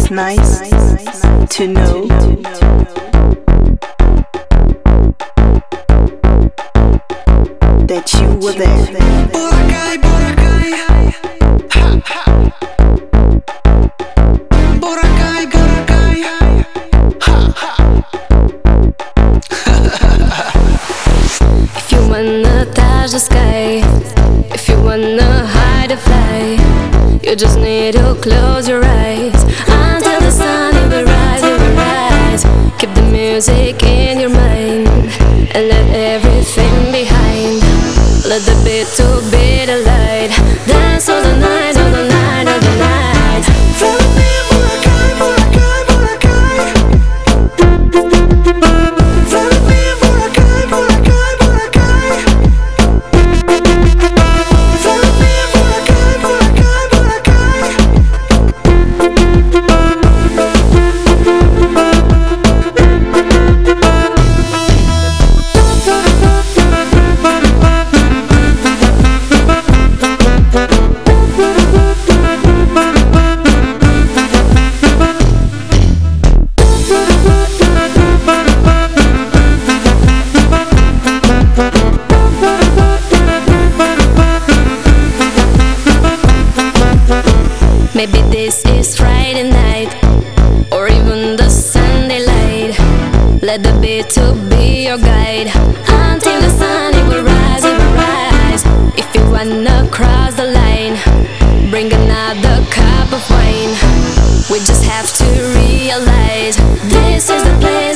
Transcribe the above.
It's nice to know that you were there. Boracay, Boracay, ha, ha. Boracay, Boracay, ha, ha. If you wanna touch the sky, if you wanna hide or fly, you just need to close your eyes until the sun will rise, it will rise. Keep the music in your mind and let everything behind. Let the beat to be the light. Dance all the night, all the night, all the night. Follow me, Boracay, Boracay, Boracay. Follow me, Boracay, Boracay, Boracay. Follow me, Boracay, Boracay, Boracay. Maybe this is Friday night, or even the Sunday light. Let the beat to be your guide until the sun it will rise, it will rise. If you wanna cross the line, bring another cup of wine. We just have to realize this is the place.